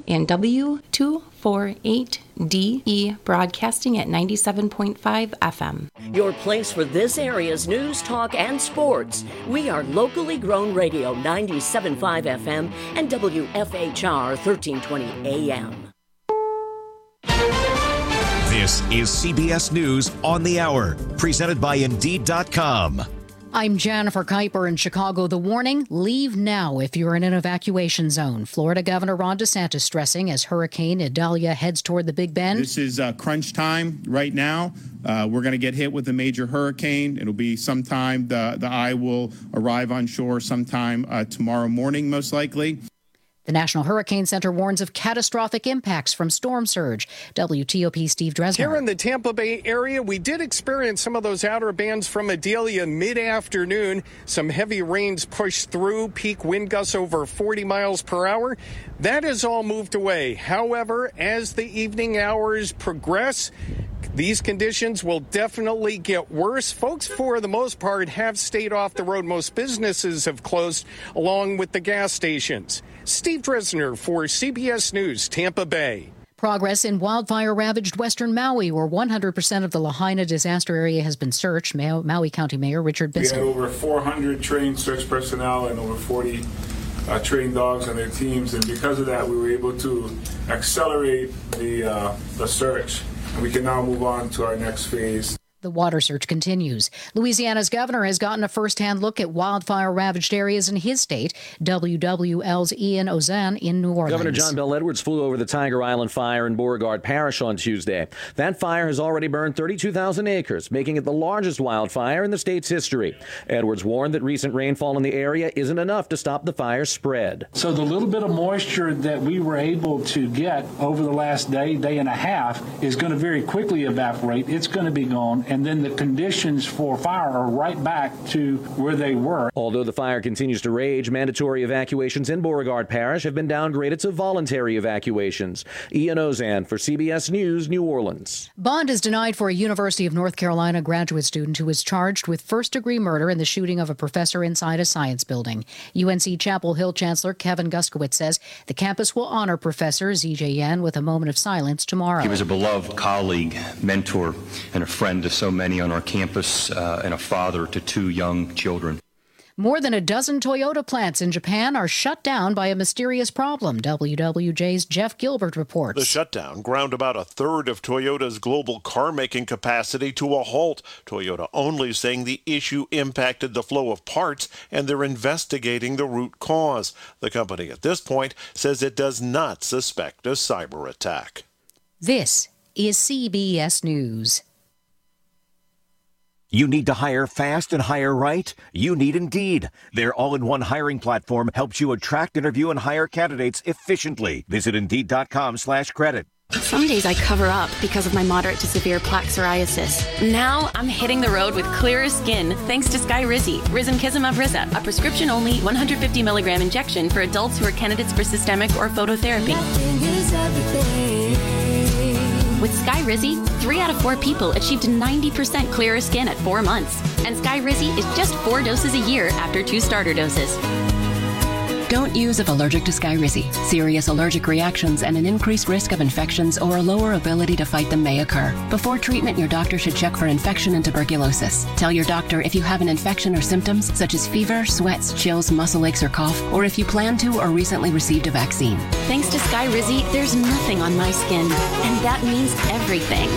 and W248DE broadcasting at 97.5 FM. Your place for this area's news, talk, and sports. We are locally grown radio 97.5 FM and WFHR 1320 AM. This is CBS News on the Hour, presented by Indeed.com. I'm Jennifer Kuiper in Chicago. The warning, leave now if you're in an evacuation zone. Florida Governor Ron DeSantis stressing as Hurricane Idalia heads toward the Big Bend. This is crunch time right now. We're going to get hit with a major hurricane. It'll be sometime, the eye will arrive on shore sometime tomorrow morning, most likely. The National Hurricane Center warns of catastrophic impacts from storm surge. WTOP Steve Dresner. Here in the Tampa Bay area, we did experience some of those outer bands from Idalia mid-afternoon. Some heavy rains pushed through, peak wind gusts over 40 miles per hour. That has all moved away. However, as the evening hours progress, these conditions will definitely get worse. Folks, for the most part, have stayed off the road. Most businesses have closed, along with the gas stations. Steve Dresner for CBS News, Tampa Bay. Progress in wildfire-ravaged western Maui, where 100% of the Lahaina disaster area has been searched. Maui County Mayor Richard Bissell. We had over 400 trained search personnel and over 40 trained dogs on their teams, and because of that, we were able to accelerate the search. And we can now move on to our next phase. The water search continues. Louisiana's governor has gotten a first-hand look at wildfire-ravaged areas in his state. WWL's Ian Ozan in New Orleans. Governor John Bel Edwards flew over the Tiger Island fire in Beauregard Parish on Tuesday. That fire has already burned 32,000 acres, making it the largest wildfire in the state's history. Edwards warned that recent rainfall in the area isn't enough to stop the fire's spread. So the little bit of moisture that we were able to get over the last day and a half is going to very quickly evaporate. It's going to be gone. And then the conditions for fire are right back to where they were. Although the fire continues to rage, mandatory evacuations in Beauregard Parish have been downgraded to voluntary evacuations. Ian Ozan for CBS News, New Orleans. Bond is denied for a University of North Carolina graduate student who was charged with first-degree murder in the shooting of a professor inside a science building. UNC Chapel Hill Chancellor Kevin Guskowitz says the campus will honor Professor ZJ Yen with a moment of silence tomorrow. He was a beloved colleague, mentor, and a friend to so many on our campus, and a father to 2 young children. More than a dozen Toyota plants in Japan are shut down by a mysterious problem. WWJ's Jeff Gilbert reports. The shutdown ground about a third of Toyota's global car-making capacity to a halt. Toyota only saying the issue impacted the flow of parts, and they're investigating the root cause. The company at this point says it does not suspect a cyber attack. This is CBS News. You need to hire fast and hire right? You need Indeed. Their all-in-one hiring platform helps you attract, interview, and hire candidates efficiently. Visit Indeed.com/credit. Some days I cover up because of my moderate to severe plaque psoriasis. Now I'm hitting the road with clearer skin thanks to Skyrizi, Risankizumab Riza, a prescription-only 150 milligram injection for adults who are candidates for systemic or phototherapy. With Skyrizi, 3 out of 4 people achieved 90% clearer skin at 4 months. And Skyrizi is just 4 doses a year after 2 starter doses. Don't use if allergic to Skyrizi. Serious allergic reactions and an increased risk of infections or a lower ability to fight them may occur. Before treatment, your doctor should check for infection and tuberculosis. Tell your doctor if you have an infection or symptoms such as fever, sweats, chills, muscle aches, or cough, or if you plan to or recently received a vaccine. Thanks to Skyrizi, there's nothing on my skin, and that means everything.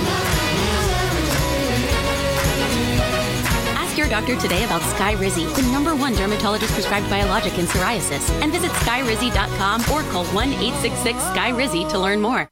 Ask your doctor today about Skyrizi, the #1 dermatologist prescribed biologic in psoriasis, and visit skyrizi.com or call 1-866-SKY-RIZZI to learn more.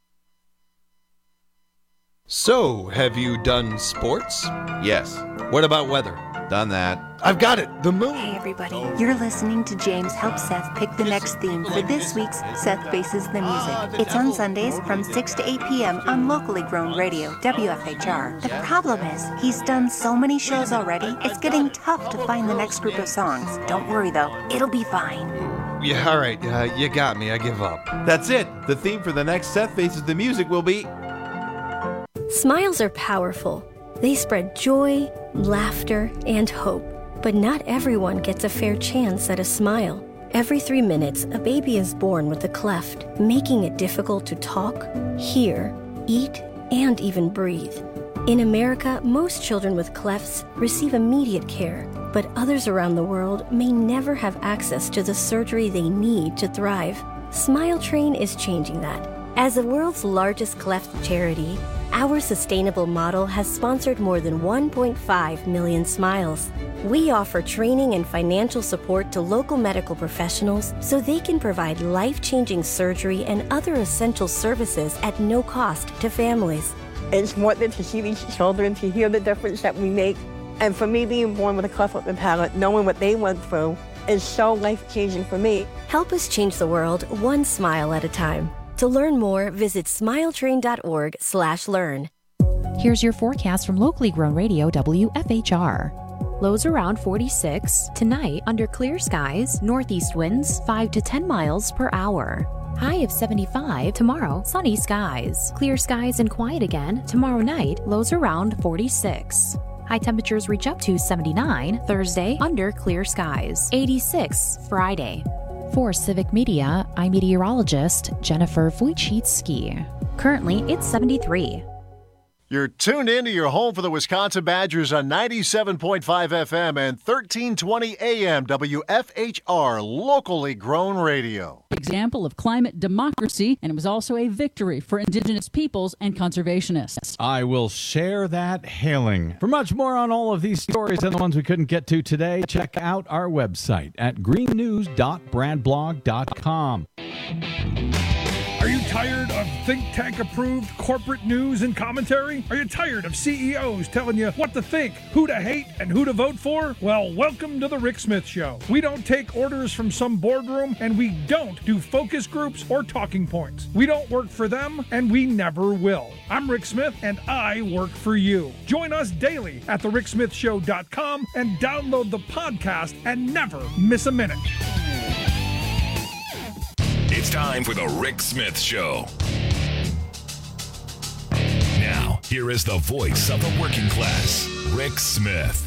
So, have you done sports? Yes. What about weather? Done that. I've got it! The moon! Hey everybody, you're listening to James help Seth pick the next theme for this week's Seth Faces the Music. It's on Sundays from 6 to 8 p.m. on locally grown radio, WFHR. The problem is, he's done so many shows already, it's getting tough to find the next group of songs. Don't worry though, it'll be fine. Yeah, alright, you got me, I give up. That's it! The theme for the next Seth Faces the Music will be... Smiles are powerful. They spread joy, laughter, and hope. But not everyone gets a fair chance at a smile. Every 3 minutes, a baby is born with a cleft, making it difficult to talk, hear, eat, and even breathe. In America, most children with clefts receive immediate care, but others around the world may never have access to the surgery they need to thrive. Smile Train is changing that. As the world's largest cleft charity, our sustainable model has sponsored more than 1.5 million smiles. We offer training and financial support to local medical professionals so they can provide life-changing surgery and other essential services at no cost to families. It's important to see these children, to hear the difference that we make. And for me, being born with a cleft lip and palate, knowing what they went through is so life-changing for me. Help us change the world one smile at a time. To learn more, visit smiletrain.org/learn. Here's your forecast from locally grown radio WFHR. Lows around 46. Tonight, under clear skies, northeast winds 5 to 10 miles per hour. High of 75. Tomorrow, sunny skies. Clear skies and quiet again. Tomorrow night, lows around 46. High temperatures reach up to 79. Thursday, under clear skies. 86 Friday. For Civic Media, I'm meteorologist Jennifer Wojcicki. Currently, it's 73. You're tuned in to your home for the Wisconsin Badgers on 97.5 FM and 1320 AM WFHR, locally grown radio. Example of climate democracy, and it was also a victory for Indigenous peoples and conservationists. I will share that hailing. For much more on all of these stories and the ones we couldn't get to today, check out our website at greennews.bradblog.com. Are you tired of think tank approved corporate news and commentary? Are you tired of CEOs telling you what to think, who to hate, and who to vote for? Well, welcome to the Rick Smith Show. We don't take orders from some boardroom, and we don't do focus groups or talking points. We don't work for them, and we never will. I'm Rick Smith, and I work for you. Join us daily at thericksmithshow.com and download the podcast and never miss a minute. It's time for the Rick Smith Show. Now, here is the voice of the working class, Rick Smith.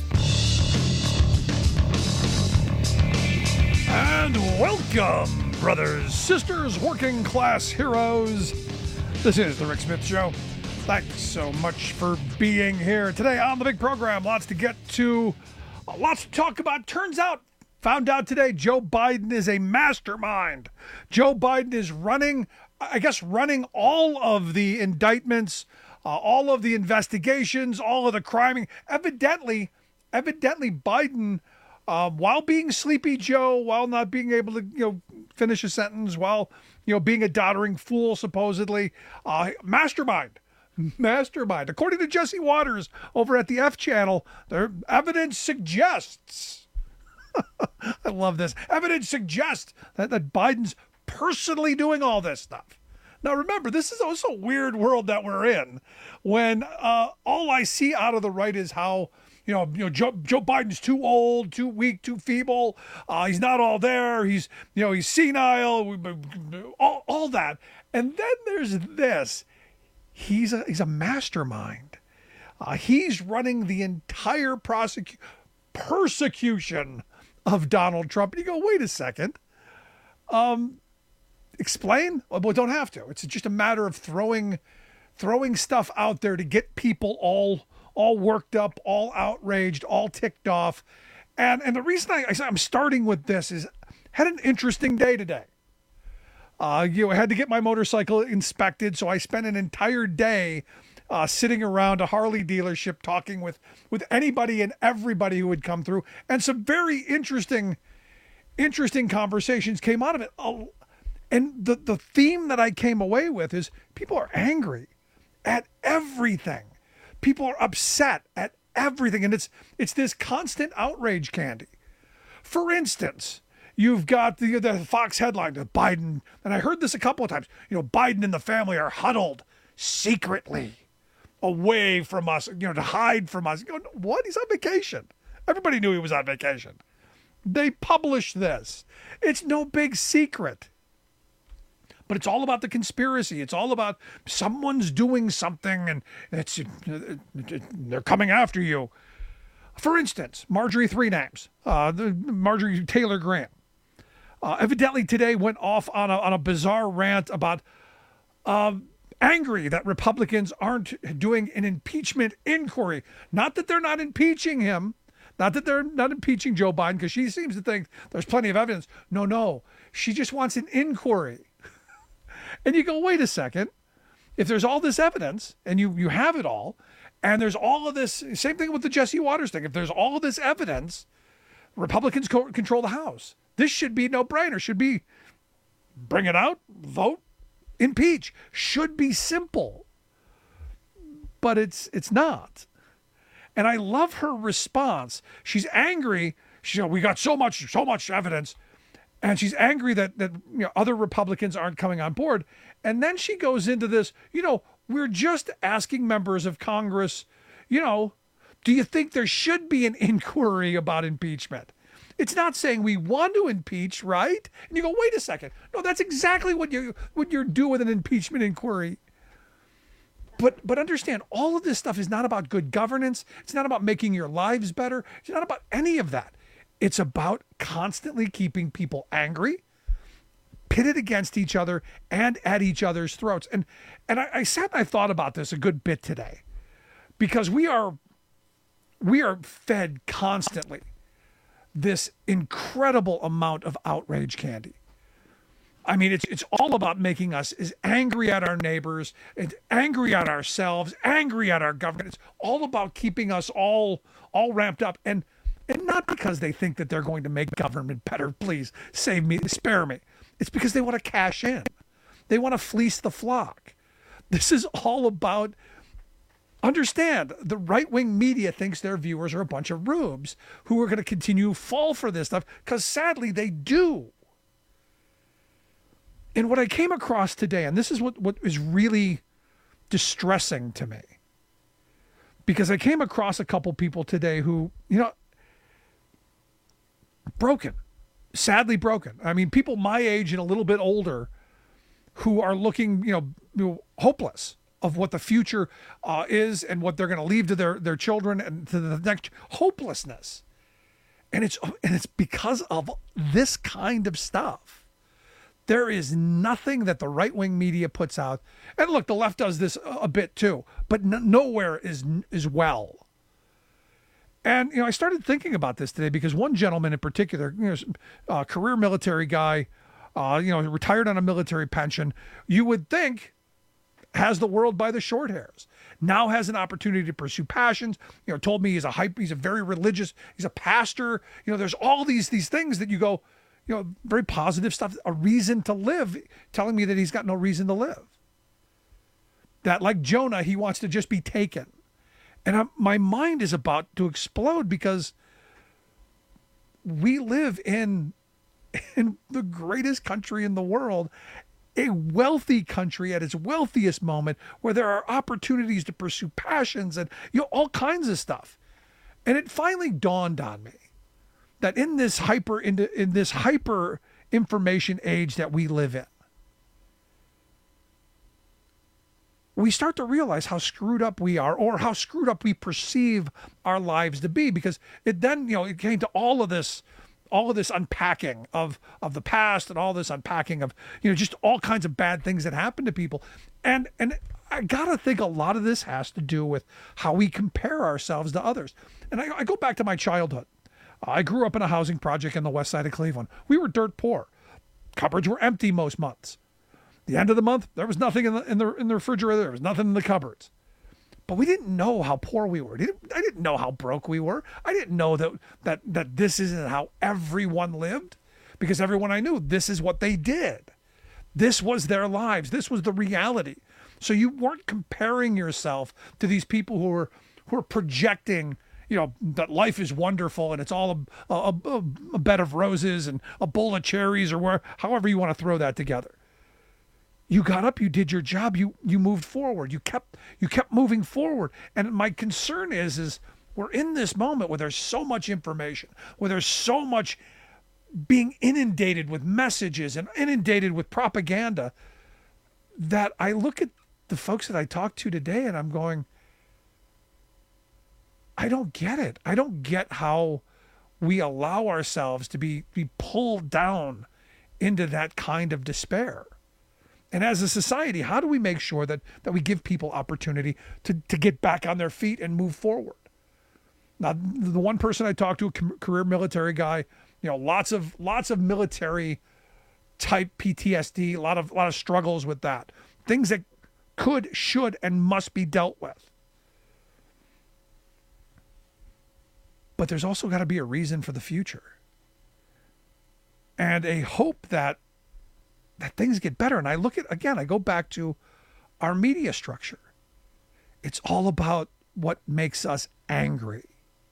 And welcome, brothers, sisters, working class heroes. This is the Rick Smith Show. Thanks so much for being here today on the big program. Lots to get to, lots to talk about. Found out today, Joe Biden is a mastermind. Joe Biden is running all of the indictments, all of the investigations, all of the criming. Evidently, Biden, while being Sleepy Joe, while not being able to, finish a sentence, while, being a doddering fool, supposedly, mastermind. According to Jesse Waters over at the F Channel, their evidence suggests. I love this. Evidence suggests that Biden's personally doing all this stuff. Now, remember, this is also a weird world that we're in when all I see out of the right is how, Joe Biden's too old, too weak, too feeble. He's not all there. He's senile, all that. And then there's this. He's a mastermind. He's running the entire persecution of Donald Trump. And you go, wait a second. Explain? Well, don't have to. It's just a matter of throwing stuff out there to get people all worked up, all outraged, all ticked off. And the reason I'm starting with this is had an interesting day today. I had to get my motorcycle inspected, so I spent an entire day sitting around a Harley dealership talking with anybody and everybody who would come through. And some very interesting conversations came out of it. And the theme that I came away with is people are angry at everything. People are upset at everything. And it's this constant outrage, Candy. For instance, you've got the Fox headline, Biden, and I heard this a couple of times, Biden and the family are huddled secretly away from us, to hide from us. What? He's on vacation. Everybody knew he was on vacation. They published this. It's no big secret. But it's all about the conspiracy. It's all about someone's doing something and they're coming after you. For instance, Marjorie Three Names, Marjorie Taylor Greene. evidently today went off on a bizarre rant about angry that Republicans aren't doing an impeachment inquiry. Not that they're not impeaching him, not that they're not impeaching Joe Biden, because she seems to think there's plenty of evidence. No, she just wants an inquiry. And you go, wait a second. If there's all this evidence and you have it all, and there's all of this, same thing with the Jesse Waters thing. If there's all of this evidence, Republicans control the House. This should be no-brainer. Should be bring it out, vote, impeach. Should be simple. But it's not. And I love her response. She's angry. We got so much evidence. And she's angry that other Republicans aren't coming on board. And then she goes into this, we're just asking members of Congress, do you think there should be an inquiry about impeachment? It's not saying we want to impeach, right? And you go, wait a second. No, that's exactly what you're doing with an impeachment inquiry. But understand, all of this stuff is not about good governance. It's not about making your lives better. It's not about any of that. It's about constantly keeping people angry, pitted against each other, and at each other's throats. And I sat and I thought about this a good bit today, because we are fed constantly this incredible amount of outrage candy. I mean, it's all about making us as angry at our neighbors, and angry at ourselves, angry at our government. It's all about keeping us all ramped up, and not because they think that they're going to make government better. Please save me, spare me. It's because they want to cash in. They want to fleece the flock. This is all about, understand, the right-wing media thinks their viewers are a bunch of rubes who are going to continue to fall for this stuff, because sadly they do. And what I came across today, and this is what is really distressing to me, because I came across a couple people today who, broken, sadly broken. I mean, people my age and a little bit older who are looking, hopeless of what the future is and what they're going to leave to their children and to the next, hopelessness. And it's because of this kind of stuff. There is nothing that the right-wing media puts out. And look, the left does this a bit too, but nowhere is well. And, I started thinking about this today because one gentleman in particular, career military guy, retired on a military pension, you would think has the world by the short hairs. Now has an opportunity to pursue passions. Told me he's a very religious, he's a pastor. There's all these things that you go, very positive stuff, a reason to live, telling me that he's got no reason to live. That, like Jonah, he wants to just be taken. And my mind is about to explode, because we live in the greatest country in the world, a wealthy country at its wealthiest moment, where there are opportunities to pursue passions and all kinds of stuff. And it finally dawned on me that in this hyper information age that we live in, we start to realize how screwed up we are, or how screwed up we perceive our lives to be, because it then, it came to all of this unpacking of the past, and all this unpacking of, just all kinds of bad things that happen to people. And I gotta think a lot of this has to do with how we compare ourselves to others. And I go back to my childhood. I grew up in a housing project in the west side of Cleveland. We were dirt poor. Cupboards were empty most months. The end of the month, there was nothing in the refrigerator. There was nothing in the cupboards. But we didn't know how poor we were. I didn't know how broke we were. I didn't know that this isn't how everyone lived, because everyone I knew, this is what they did. This was their lives. This was the reality. So you weren't comparing yourself to these people who are projecting, that life is wonderful and it's all a bed of roses and a bowl of cherries, or however you want to throw that together. You got up, you did your job, you moved forward, you kept moving forward. And my concern is we're in this moment where there's so much information, where there's so much being inundated with messages and inundated with propaganda, that I look at the folks that I talk to today and I'm going, I don't get it. I don't get how we allow ourselves to be pulled down into that kind of despair. And as a society, how do we make sure that we give people opportunity to get back on their feet and move forward? Now, the one person I talked to, a career military guy, lots of military type PTSD, a lot of struggles with that. Things that could, should, and must be dealt with. But there's also got to be a reason for the future. And a hope that things get better. And I go back to our media structure. It's all about what makes us angry.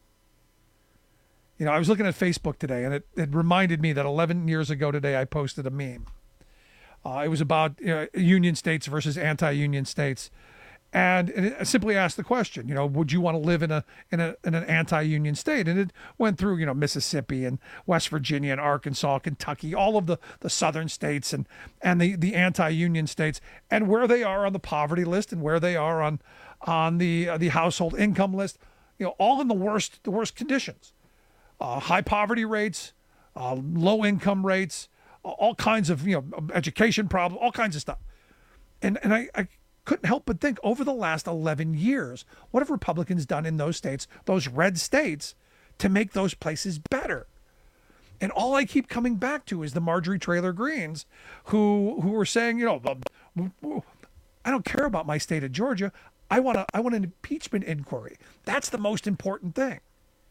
I was looking at Facebook today, and it reminded me that 11 years ago today, I posted a meme. It was about union states versus anti-union states. And it simply asked the question, would you want to live in an anti-union state? And it went through, Mississippi and West Virginia and Arkansas, Kentucky, all of the southern states and the anti-union states, and where they are on the poverty list and where they are on the household income list, all in the worst conditions. High poverty rates, low income rates, all kinds of education problems, all kinds of stuff. And I couldn't help but think, over the last 11 years, what have Republicans done in those states, those red states, to make those places better? And all I keep coming back to is the Marjorie Taylor Greens, who were saying, I don't care about my state of Georgia. I want an impeachment inquiry. That's the most important thing.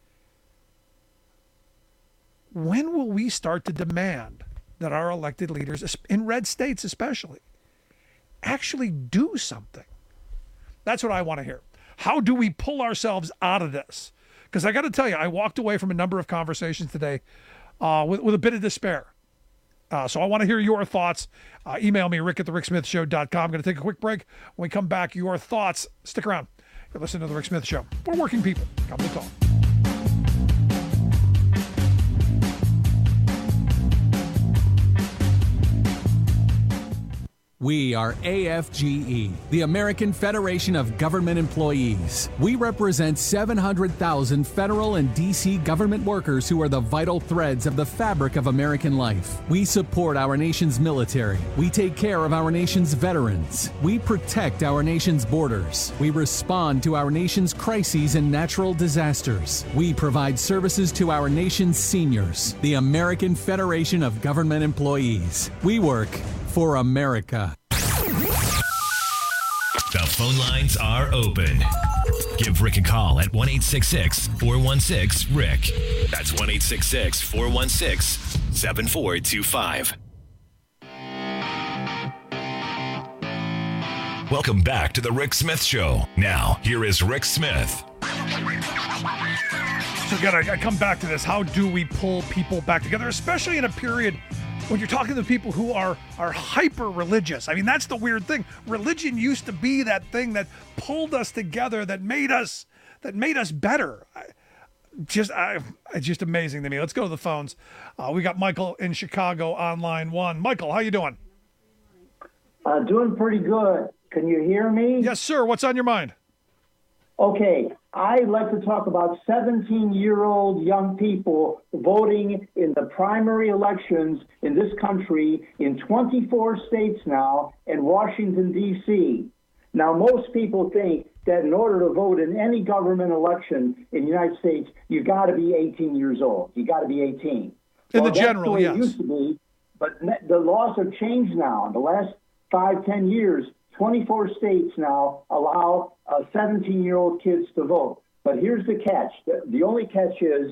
When will we start to demand that our elected leaders, in red states especially, actually do something? That's what I want to hear. How do we pull ourselves out of this? Because I got to tell you, I walked away from a number of conversations today with a bit of despair. So I want to hear your thoughts. Email me, rick@thericksmithshow.com. I'm going to take a quick break. When we come back, your thoughts. Stick around. You're listening to The Rick Smith Show. We're working people. Come to talk. We are AFGE, the American Federation of Government Employees. We represent 700,000 federal and D.C. government workers who are the vital threads of the fabric of American life. We support our nation's military. We take care of our nation's veterans. We protect our nation's borders. We respond to our nation's crises and natural disasters. We provide services to our nation's seniors. The American Federation of Government Employees. We work for America. The phone lines are open. Give Rick a call at 1-866-416-RICK. That's 1-866-416-7425. Welcome back to the Rick Smith Show. Now, here is Rick Smith. So again, I come back to this. How do we pull people back together, especially in a period when you're talking to people who are hyper religious? I mean, that's the weird thing. Religion used to be that thing that pulled us together, that made us better. It's just amazing to me. Let's go to the phones. We got Michael in Chicago on line one. Michael, how you doing? Doing pretty good. Can you hear me? Yes, sir. What's on your mind? Okay, I'd like to talk about 17-year-old young people voting in the primary elections in this country in 24 states now and Washington, D.C. Now, most people think that in order to vote in any government election in the United States, you got to be 18 years old. You got to be 18. In the general, yes. It used to be, but the laws have changed now. In the last 5-10 years, 24 states now allow 17-year-old kids to vote. But here's the catch. The only catch is...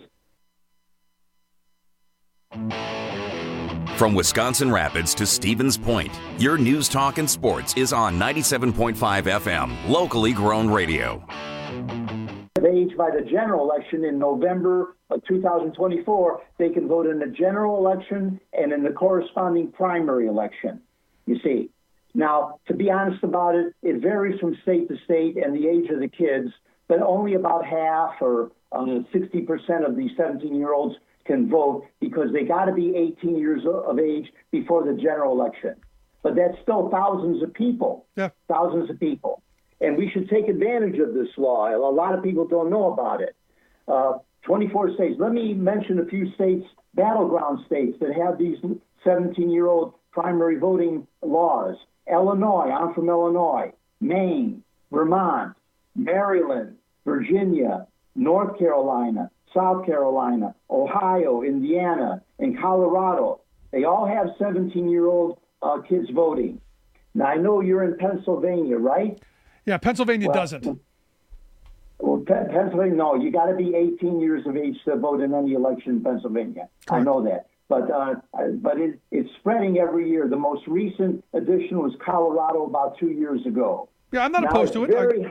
From Wisconsin Rapids to Stevens Point, your news, talk, and sports is on 97.5 FM, locally grown radio. Of age by the general election in November of 2024, they can vote in the general election and in the corresponding primary election, you see. Now, to be honest about it, it varies from state to state and the age of the kids, but only about half or 60% of these 17-year-olds can vote because they got to be 18 years of age before the general election. But that's still thousands of people, thousands of people. And we should take advantage of this law. A lot of people don't know about it. 24 states. Let me mention a few states, battleground states, that have these 17-year-old primary voting laws. Illinois, I'm from Illinois, Maine, Vermont, Maryland, Virginia, North Carolina, South Carolina, Ohio, Indiana, and Colorado. They all have 17-year-old kids voting. Now, I know you're in Pennsylvania, right? Yeah, Pennsylvania doesn't. Well, Pennsylvania, no. You got to be 18 years of age to vote in any election in Pennsylvania. Correct. I know that. But it's spreading every year. The most recent addition was Colorado about 2 years ago. Yeah, I'm not opposed to it.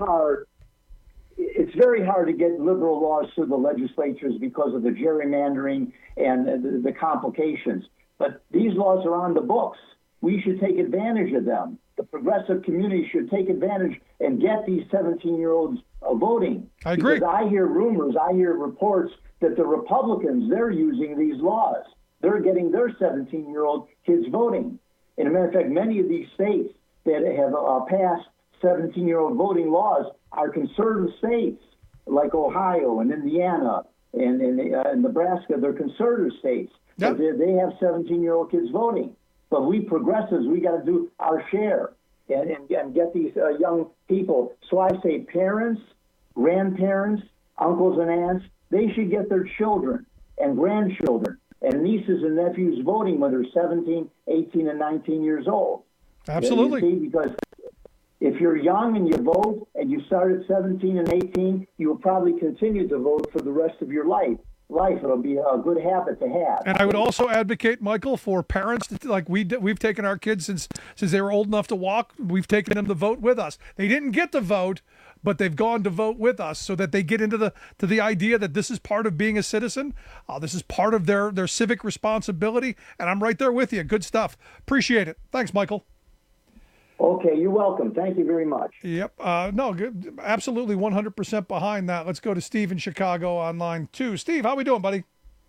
It's very hard to get liberal laws through the legislatures because of the gerrymandering and the complications. But these laws are on the books. We should take advantage of them. The progressive community should take advantage and get these 17-year-olds voting. I agree. Because I hear rumors, I hear reports that the Republicans, they're using these laws. They're getting their 17-year-old kids voting. And as a matter of fact, many of these states that have passed 17-year-old voting laws are conservative states, like Ohio and Indiana and Nebraska. They're conservative states. Yep. But they have 17-year-old kids voting. But we progressives, we got to do our share and get these young people. So I say parents, grandparents, uncles and aunts, they should get their children and grandchildren and nieces and nephews voting when they're 17, 18, and 19 years old. Absolutely. You see, because if you're young and you vote and you start at 17 and 18, you will probably continue to vote for the rest of your life. It'll be a good habit to have. And I would also advocate, Michael, for parents, like we've taken our kids since they were old enough to walk. We've taken them to vote with us. They didn't get to vote, but they've gone to vote with us so that they get into the idea that this is part of being a citizen. This is part of their civic responsibility. And I'm right there with you. Good stuff. Appreciate it. Thanks, Michael. Okay, you're welcome. Thank you very much. Yep. No, good. Absolutely 100% behind that. Let's go to Steve in Chicago on line 2. Steve, how we doing, buddy?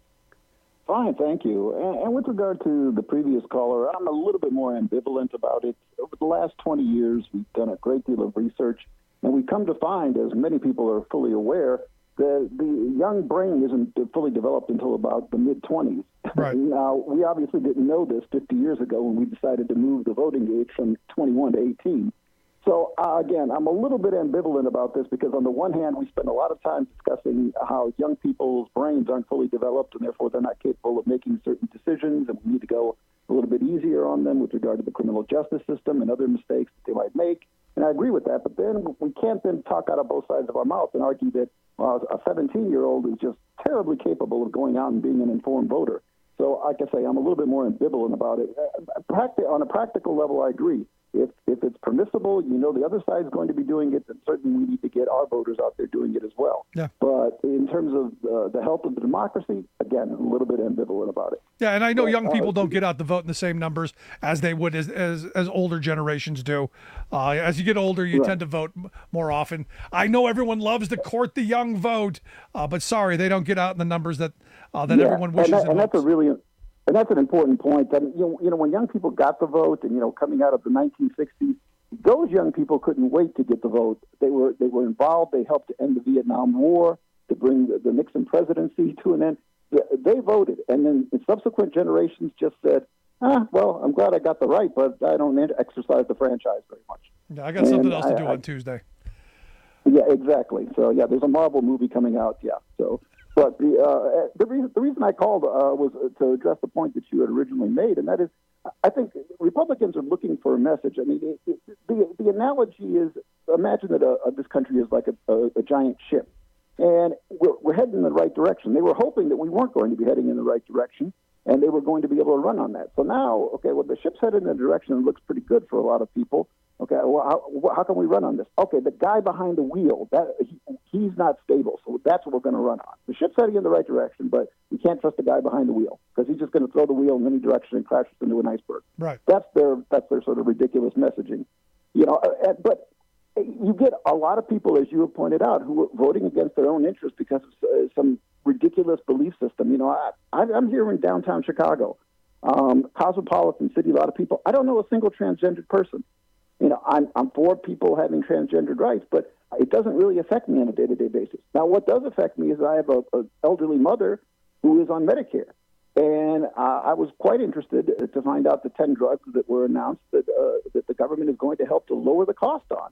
Fine, thank you. And with regard to the previous caller, I'm a little bit more ambivalent about it. Over the last 20 years, we've done a great deal of research, and we've come to find, as many people are fully aware, that the young brain isn't fully developed until about the mid-20s. Right. Now, we obviously didn't know this 50 years ago when we decided to move the voting age from 21 to 18. So, again, I'm a little bit ambivalent about this because, on the one hand, we spend a lot of time discussing how young people's brains aren't fully developed and, therefore, they're not capable of making certain decisions, and we need to go a little bit easier on them with regard to the criminal justice system and other mistakes that they might make. And I agree with that, but then we can't then talk out of both sides of our mouth and argue that a 17-year-old is just terribly capable of going out and being an informed voter. So, like I say, I'm a little bit more ambivalent about it. On a practical level, I agree. If it's permissible, the other side's going to be doing it, then certainly we need to get our voters out there doing it as well. Yeah. But in terms of the health of the democracy, again, a little bit ambivalent about it. Yeah, and I know young people don't get out to vote in the same numbers as they would as older generations do. As you get older, you tend to vote more often. I know everyone loves to court the young vote, but sorry, they don't get out in the numbers that everyone wishes. And that's an important point. That when young people got the vote, and coming out of the 1960s, those young people couldn't wait to get the vote. They were involved. They helped to end the Vietnam War, to bring the Nixon presidency to an end. They voted, and then the subsequent generations just said, well, I'm glad I got the right, but I don't exercise the franchise very much. Yeah, I got something else to do on Tuesday. Yeah, exactly. So, yeah, there's a Marvel movie coming out, yeah. So, but the reason I called was to address the point that you had originally made, and that is, I think Republicans are looking for a message. I mean, the analogy is, imagine that this country is like a giant ship, and we're heading in the right direction. They were hoping that we weren't going to be heading in the right direction, and they were going to be able to run on that. So now, the ship's headed in a direction that looks pretty good for a lot of people. Okay, well, how can we run on this? Okay, the guy behind the wheel, he's not stable, so that's what we're going to run on. The ship's heading in the right direction, but we can't trust the guy behind the wheel because he's just going to throw the wheel in any direction and crashes into an iceberg. Right. That's their sort of ridiculous messaging. But you get a lot of people, as you have pointed out, who are voting against their own interests because of some ridiculous belief system. I'm here in downtown Chicago, cosmopolitan city, a lot of people. I don't know a single transgendered person. I'm for people having transgendered rights, but it doesn't really affect me on a day-to-day basis. Now, what does affect me is I have an elderly mother who is on Medicare. And I was quite interested to find out the 10 drugs that were announced that the government is going to help to lower the cost on.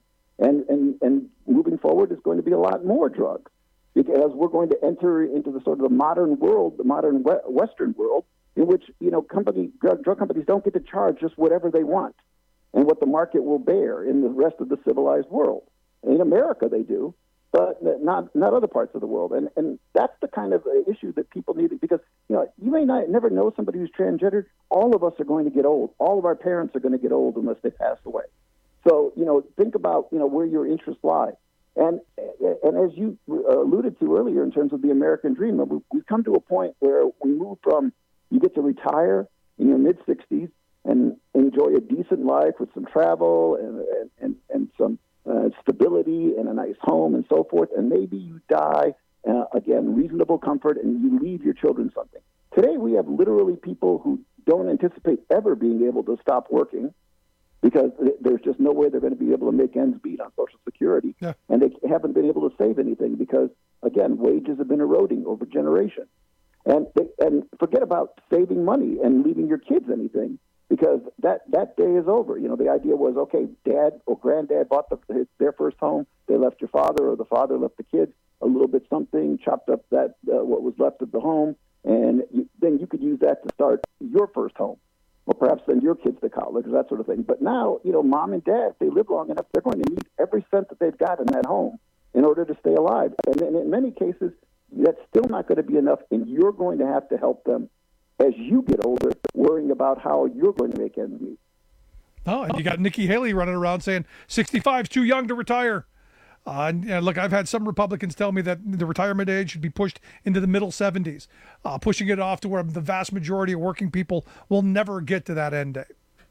And moving forward is going to be a lot more drugs, because we're going to enter into the sort of the modern world, the modern Western world, in which, drug companies don't get to charge just whatever they want and what the market will bear in the rest of the civilized world. In America, they do, but not other parts of the world. And that's the kind of issue that people need, because, you may never know somebody who's transgendered. All of us are going to get old. All of our parents are going to get old unless they pass away. So, think about, where your interests lie. And as you alluded to earlier in terms of the American dream, we've come to a point where we move from you get to retire in your mid-60s and enjoy a decent life with some travel and some stability and a nice home and so forth, and maybe you die, again, reasonable comfort, and you leave your children something. Today we have literally people who don't anticipate ever being able to stop working because there's just no way they're going to be able to make ends meet on Social Security, and they haven't been able to save anything because, again, wages have been eroding over generations. And forget about saving money and leaving your kids anything, because that day is over. The idea was, okay, dad or granddad bought their first home. They left your father, or the father left the kids a little bit something, chopped up that what was left of the home, and then you could use that to start your first home, or perhaps send your kids to college, that sort of thing. But now, mom and dad, if they live long enough, they're going to need every cent that they've got in that home in order to stay alive. And in many cases, that's still not going to be enough, and you're going to have to help them as you get older, worrying about how you're going to make ends meet. Oh, and you got Nikki Haley running around saying 65 is too young to retire. Look, I've had some Republicans tell me that the retirement age should be pushed into the middle 70s, pushing it off to where the vast majority of working people will never get to that end date.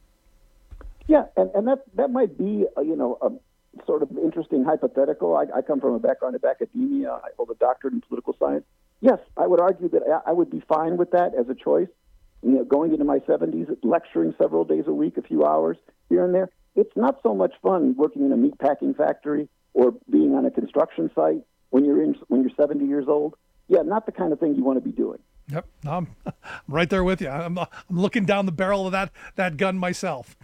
Yeah, and that might be, a sort of interesting hypothetical. I come from a background of academia. I hold a doctorate in political science. Yes, I would argue that I would be fine with that as a choice. Going into my 70s, lecturing several days a week, a few hours here and there. It's not so much fun working in a meatpacking factory or being on a construction site when you're 70 years old. Yeah, not the kind of thing you want to be doing. Yep, I'm right there with you. I'm looking down the barrel of that gun myself.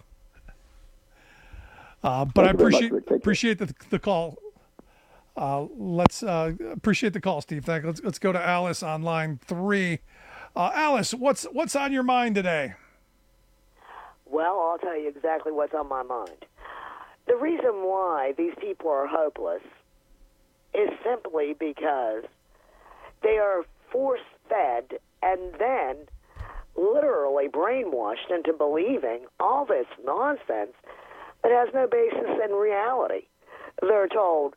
But I appreciate the call. Let's appreciate the call, Steve. Thank you. Let's go to Alice on line 3. Alice, what's on your mind today? Well, I'll tell you exactly what's on my mind. The reason why these people are hopeless is simply because they are force-fed and then literally brainwashed into believing all this nonsense that has no basis in reality. They're told,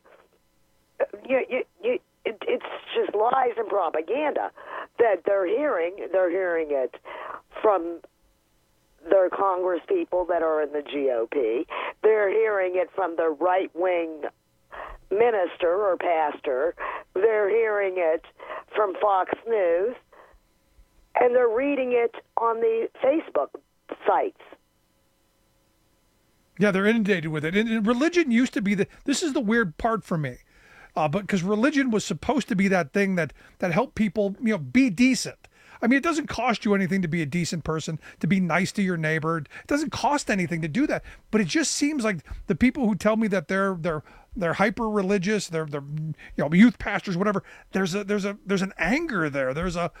it's just lies and propaganda that they're hearing. They're hearing it from their Congress people that are in the GOP. They're hearing it from the right-wing minister or pastor. They're hearing it from Fox News. And they're reading it on the Facebook sites. Yeah, they're inundated with it. And religion used to be this is the weird part for me. But because religion was supposed to be that thing that helped people, be decent. I mean, it doesn't cost you anything to be a decent person, to be nice to your neighbor. It doesn't cost anything to do that. But it just seems like the people who tell me that they're hyper religious, they're youth pastors, whatever. There's an anger there. There's a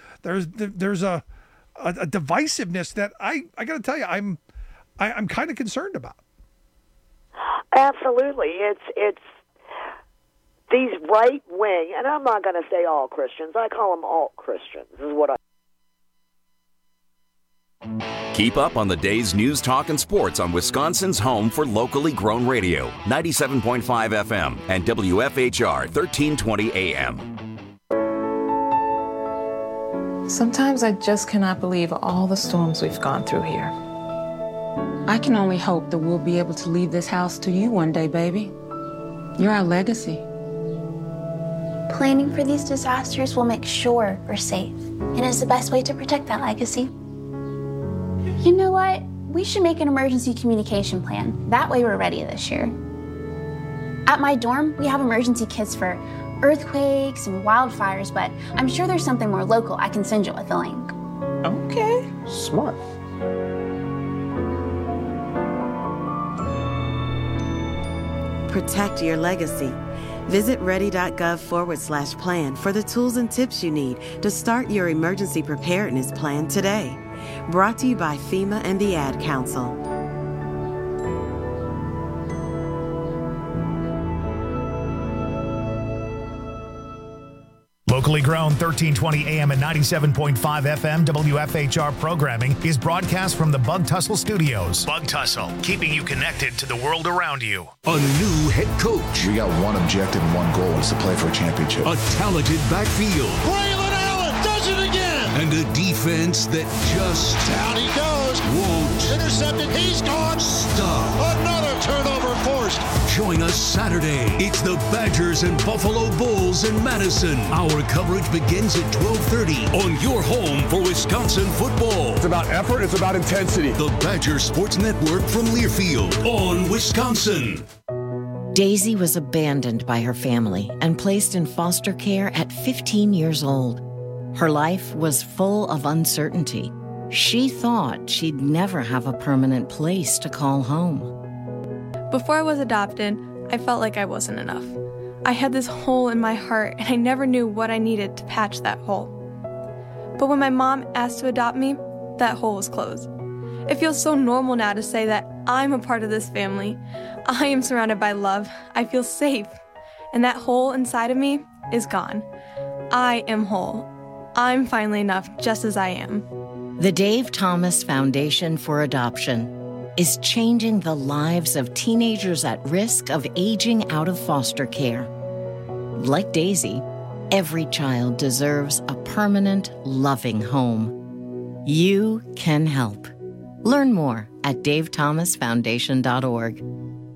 divisiveness that I got to tell you I'm kind of concerned about. Absolutely, it's these right wing, and I'm not going to say all Christians. I call them alt Christians. This is what I. Keep up on the day's news, talk, and sports on Wisconsin's home for locally grown radio, 97.5 FM and WFHR 1320 AM. Sometimes I just cannot believe all the storms we've gone through here. I can only hope that we'll be able to leave this house to you one day, baby. You're our legacy. Planning for these disasters will make sure we're safe, and is the best way to protect that legacy. You know what? we should make an emergency communication plan. That way we're ready this year. At my dorm, we have emergency kits for earthquakes and wildfires, but I'm sure there's something more local I can send you with a link. Okay, smart. Protect your legacy. Visit ready.gov/plan for the tools and tips you need to start your emergency preparedness plan today. Brought to you by FEMA and the Ad Council. Locally grown 1320 AM and 97.5 FM WFHR programming is broadcast from the Bug Tussle Studios. Bug Tussle, keeping you connected to the world around you. A new head coach. We got one objective and one goal is to play for a championship. A talented backfield. Braylon Allen does it again. And a defense that just down he goes. Won't intercepted. He's gone. Stop. Another turnover forced. Join us Saturday. It's the Badgers and Buffalo Bulls in Madison. Our coverage begins at 12:30 on your home for Wisconsin football. It's about effort. It's about intensity. The Badger Sports Network from Learfield on Wisconsin. Daisy was abandoned by her family and placed in foster care at 15 years old. Her life was full of uncertainty. She thought she'd never have a permanent place to call home. Before I was adopted, I felt like I wasn't enough. I had this hole in my heart, and I never knew what I needed to patch that hole. But when my mom asked to adopt me, that hole was closed. It feels so normal now to say that I'm a part of this family. I am surrounded by love. I feel safe. And that hole inside of me is gone. I am whole. I'm finally enough just as I am. The Dave Thomas Foundation for Adoption is changing the lives of teenagers at risk of aging out of foster care. Like Daisy, every child deserves a permanent, loving home. You can help. Learn more at davethomasfoundation.org.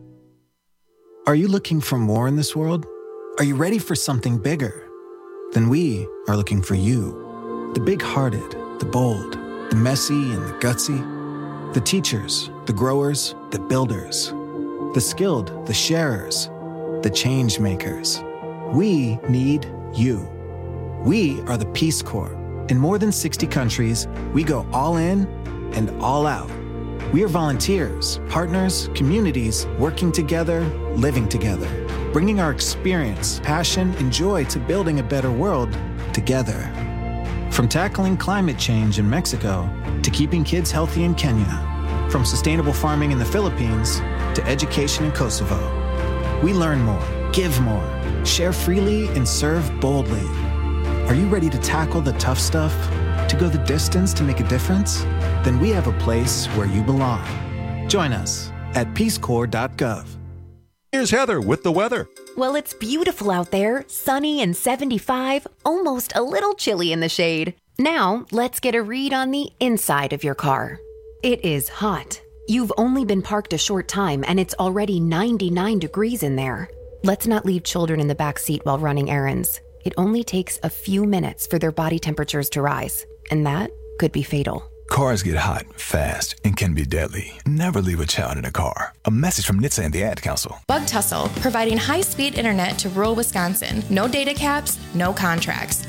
Are you looking for more in this world? Are you ready for something bigger? Then we are looking for you. The big-hearted, the bold, the messy and the gutsy. The teachers, the growers, the builders. The skilled, the sharers, the change makers. We need you. We are the Peace Corps. In more than 60 countries, we go all in and all out. We are volunteers, partners, communities, working together, living together, bringing our experience, passion, and joy to building a better world together. From tackling climate change in Mexico to keeping kids healthy in Kenya, from sustainable farming in the Philippines to education in Kosovo. We learn more, give more, share freely, and serve boldly. Are you ready to tackle the tough stuff? To go the distance to make a difference? Then we have a place where you belong. Join us at peacecorps.gov. Here's Heather with the weather. Well, it's beautiful out there, sunny and 75, almost a little chilly in the shade. Now, let's get a read on the inside of your car. It is hot. You've only been parked a short time and it's already 99 degrees in there. Let's not leave children in the back seat while running errands. It only takes a few minutes for their body temperatures to rise, and that could be fatal. Cars get hot fast and can be deadly. Never leave a child in a car. A message from NHTSA and the Ad Council. Bug Tussle, providing high-speed internet to rural Wisconsin. No data caps, no contracts.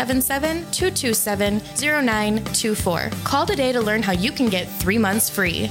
877-227-0924. Call today to learn how you can get 3 months free.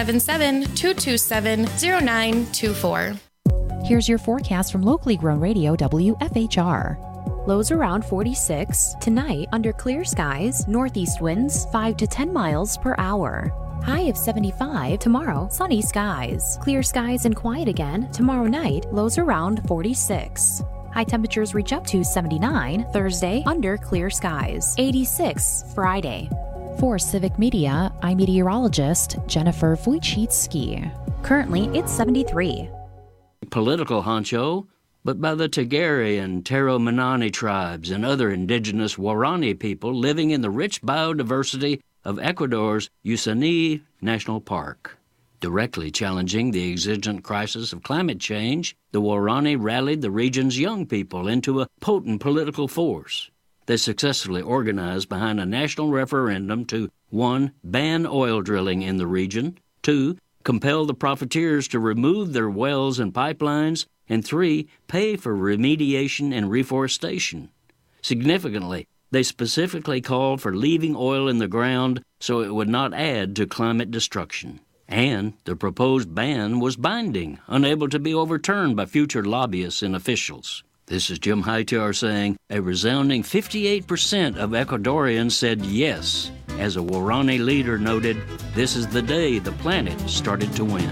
877-227-0924. Here's your forecast from locally grown radio WFHR. Lows around 46. Tonight, under clear skies, northeast winds 5 to 10 miles per hour. High of 75. Tomorrow, sunny skies. Clear skies and quiet again. Tomorrow night, lows around 46. High temperatures reach up to 79. Thursday, under clear skies. 86. Friday. For Civic Media, I'm meteorologist Jennifer Wojcicki. Currently, it's 73. Political honcho, but by the Tagari and Taro-Manani tribes and other indigenous Waorani people living in the rich biodiversity of Ecuador's Usani National Park. Directly challenging the exigent crisis of climate change, the Waorani rallied the region's young people into a potent political force. They successfully organized behind a national referendum to 1. Ban oil drilling in the region, 2. Compel the profiteers to remove their wells and pipelines. And 3. Pay for remediation and reforestation. Significantly, they specifically called for leaving oil in the ground so it would not add to climate destruction. And the proposed ban was binding, unable to be overturned by future lobbyists and officials. This is Jim Hightower saying a resounding 58% of Ecuadorians said yes. As a Waorani leader noted, this is the day the planet started to win.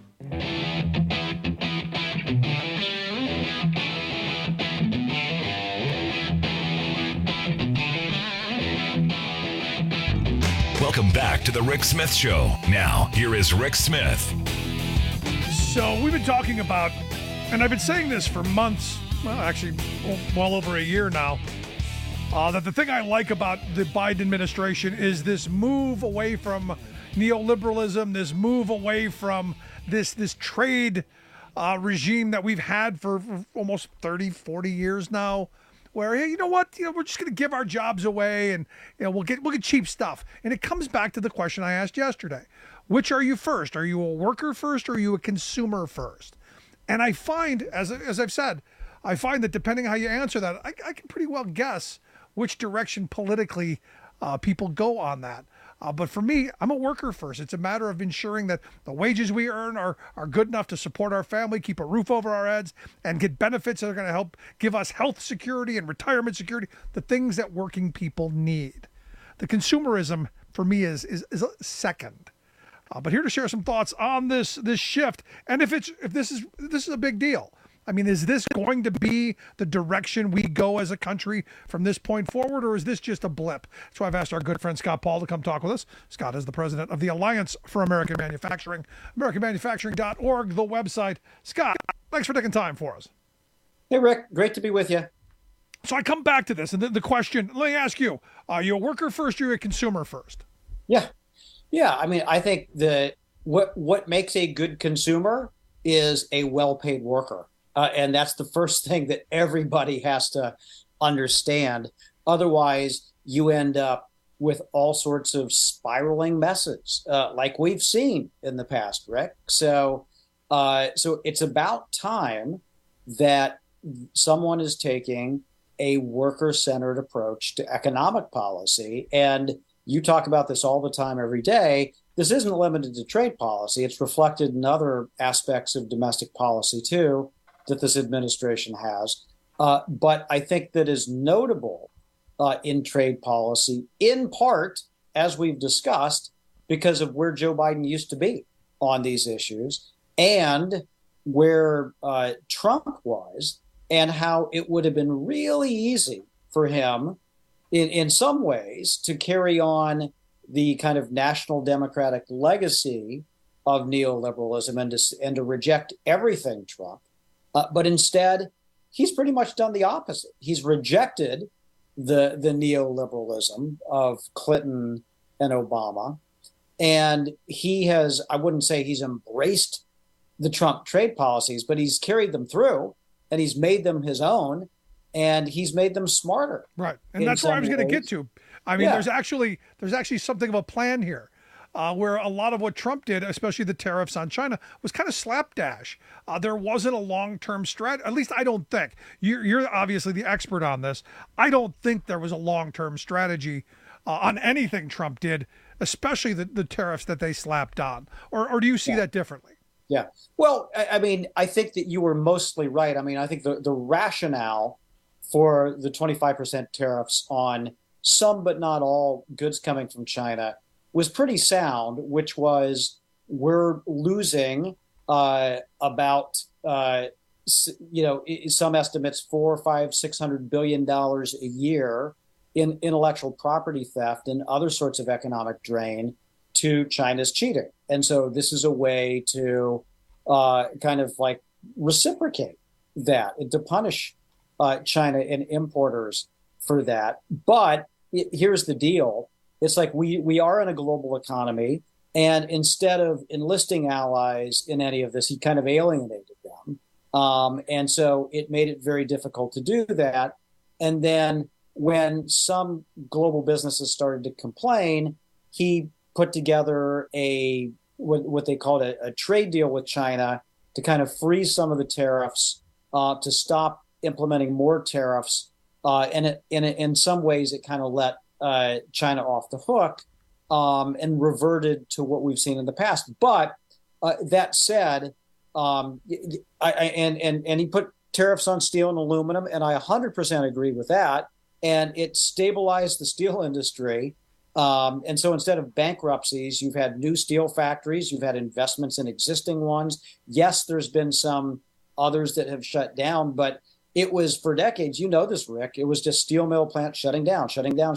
Welcome back to the Rick Smith Show. Now, here is Rick Smith. So we've been talking about, and I've been saying this for months, well, actually, well over a year now, that the thing I like about the Biden administration is this move away from neoliberalism, this move away from this trade regime that we've had for almost 30, 40 years now, where, hey, you know what, we're just going to give our jobs away and we'll get cheap stuff. And it comes back to the question I asked yesterday. Which are you first? Are you a worker first or are you a consumer first? And I find, as I've said, I find that depending how you answer that, I can pretty well guess which direction politically people go on that. But for me, I'm a worker first. It's a matter of ensuring that the wages we earn are good enough to support our family, keep a roof over our heads, and get benefits that are going to help give us health security and retirement security, the things that working people need. The consumerism, for me, is second. But here to share some thoughts on this shift, and if this is a big deal. I mean, is this going to be the direction we go as a country from this point forward, or is this just a blip? So I've asked our good friend Scott Paul to come talk with us. Scott is the president of the Alliance for American Manufacturing, AmericanManufacturing.org, the website. Scott, thanks for taking time for us. Hey, Rick. Great to be with you. So I come back to this, and the question, let me ask you, are you a worker first or are you a consumer first? Yeah. I mean, I think what makes a good consumer is a well-paid worker. And that's the first thing that everybody has to understand. Otherwise, you end up with all sorts of spiraling messes, like we've seen in the past, Rick. So it's about time that someone is taking a worker-centered approach to economic policy. And you talk about this all the time, every day. This isn't limited to trade policy. It's reflected in other aspects of domestic policy, too, that this administration has. But I think that is notable in trade policy, in part, as we've discussed, because of where Joe Biden used to be on these issues and where Trump was, and how it would have been really easy for him in some ways to carry on the kind of national democratic legacy of neoliberalism and to reject everything Trump. But instead, he's pretty much done the opposite. He's rejected the neoliberalism of Clinton and Obama. And he has, I wouldn't say he's embraced the Trump trade policies, but he's carried them through and he's made them his own and he's made them smarter. Right. And that's where I was going to get to. I mean, there's actually something of a plan here. Where a lot of what Trump did, especially the tariffs on China, was kind of slapdash. There wasn't a long-term strategy. At least I don't think. You're obviously the expert on this. I don't think there was a long-term strategy on anything Trump did, especially the tariffs that they slapped on. Or do you see that differently? Yeah. Well, I mean, I think that you were mostly right. I mean, I think the rationale for the 25% tariffs on some but not all goods coming from China was pretty sound, which was we're losing about some estimates $400, $500, $600 billion a year in intellectual property theft and other sorts of economic drain to China's cheating. And so this is a way to kind of like reciprocate that and to punish China and importers for that. But here's the deal. It's like we are in a global economy, and instead of enlisting allies in any of this, he kind of alienated them. And so it made it very difficult to do that. And then when some global businesses started to complain, he put together a what they called a trade deal with China to kind of freeze some of the tariffs, to stop implementing more tariffs. And in some ways, it kind of let China off the hook and reverted to what we've seen in the past. But that said, and he put tariffs on steel and aluminum, and I 100% agree with that. And it stabilized the steel industry. And so instead of bankruptcies, you've had new steel factories, you've had investments in existing ones. Yes, there's been some others that have shut down, but it was for decades, you know this, Rick, it was just steel mill plants shutting down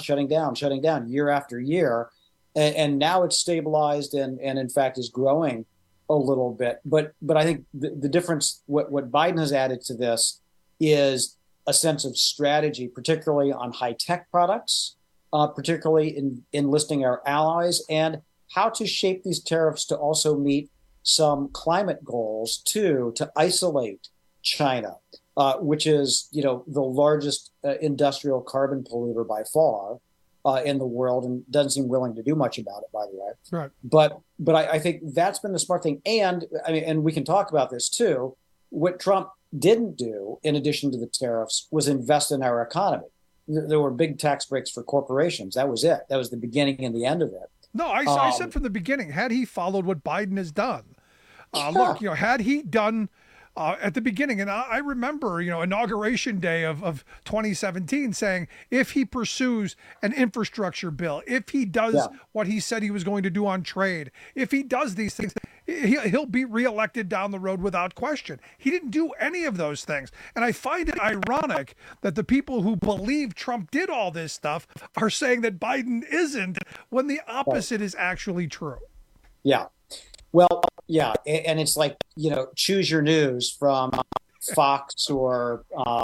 year after year. And now it's stabilized and in fact is growing a little bit. But I think the difference, what Biden has added to this is a sense of strategy, particularly on high-tech products, particularly in enlisting our allies, and how to shape these tariffs to also meet some climate goals too, to isolate China, which is, the largest industrial carbon polluter by far in the world, and doesn't seem willing to do much about it, by the way. Right. But I think that's been the smart thing. And and we can talk about this too. What Trump didn't do, in addition to the tariffs, was invest in our economy. There were big tax breaks for corporations. That was it. That was the beginning and the end of it. No, I said from the beginning, had he followed what Biden has done, look, had he done at the beginning, and I remember, inauguration day of 2017 saying, if he pursues an infrastructure bill, if he does what he said he was going to do on trade, if he does these things, he'll be reelected down the road without question. He didn't do any of those things. And I find it ironic that the people who believe Trump did all this stuff are saying that Biden isn't, when the opposite is actually true. Yeah. Well, yeah. And it's like, choose your news from Fox or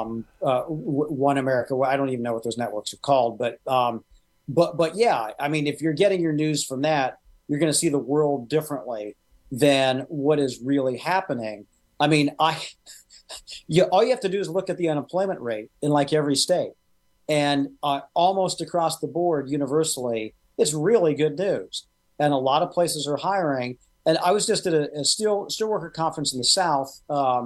One America. Well, I don't even know what those networks are called, but yeah, if you're getting your news from that, you're going to see the world differently than what is really happening. All you have to do is look at the unemployment rate in like every state, and almost across the board, universally, it's really good news. And a lot of places are hiring. And I was just at a steelworker conference in the South,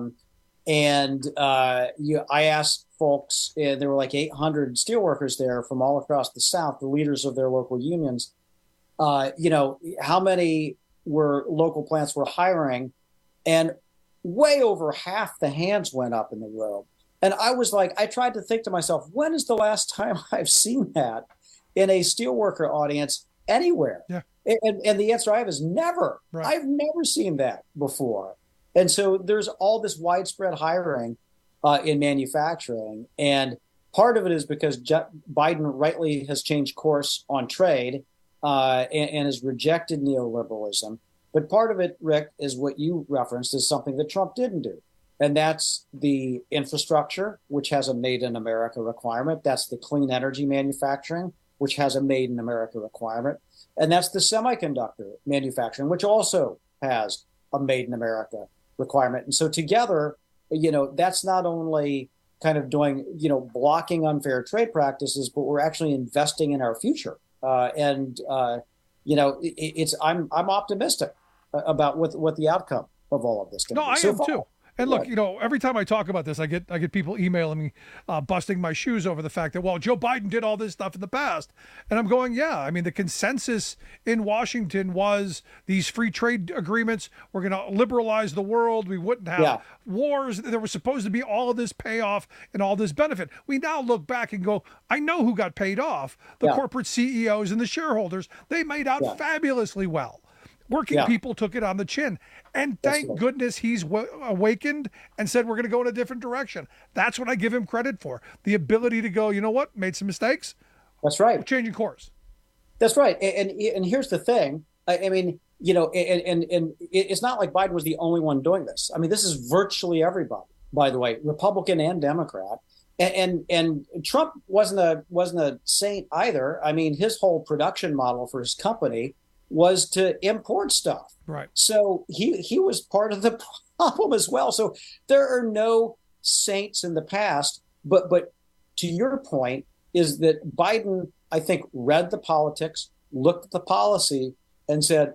and I asked folks, and there were like 800 steelworkers there from all across the South, the leaders of their local unions, how many local plants were hiring, and way over half the hands went up in the room. And I was like, I tried to think to myself, when is the last time I've seen that in a steelworker audience anywhere? Yeah. And the answer I have is never. Right. I've never seen that before. And so there's all this widespread hiring in manufacturing. And part of it is because Biden rightly has changed course on trade and has rejected neoliberalism. But part of it, Rick, is what you referenced, is something that Trump didn't do. And that's the infrastructure, which has a Made in America requirement. That's the clean energy manufacturing, which has a Made in America requirement. And that's the semiconductor manufacturing, which also has a Made in America requirement. And so together, that's not only kind of doing, blocking unfair trade practices, but we're actually investing in our future. I'm optimistic about what the outcome of all of this can be. No, I am too. And look, every time I talk about this, I get people emailing me, busting my shoes over the fact that, well, Joe Biden did all this stuff in the past. And I'm going, yeah. The consensus in Washington was these free trade agreements were going to liberalize the world. We wouldn't have wars. There was supposed to be all of this payoff and all this benefit. We now look back and go, I know who got paid off. The corporate CEOs and the shareholders. They made out fabulously well. Working people took it on the chin. And thank goodness he's awakened and said, we're going to go in a different direction. That's what I give him credit for. The ability to go, you know what, made some mistakes. That's right. We're changing course. That's right. And here's the thing. And it's not like Biden was the only one doing this. This is virtually everybody, by the way, Republican and Democrat. And Trump wasn't a saint either. His whole production model for his company was to import stuff. Right. So he was part of the problem as well. So there are no saints in the past. But to your point is that Biden, I think, read the politics, looked at the policy, and said,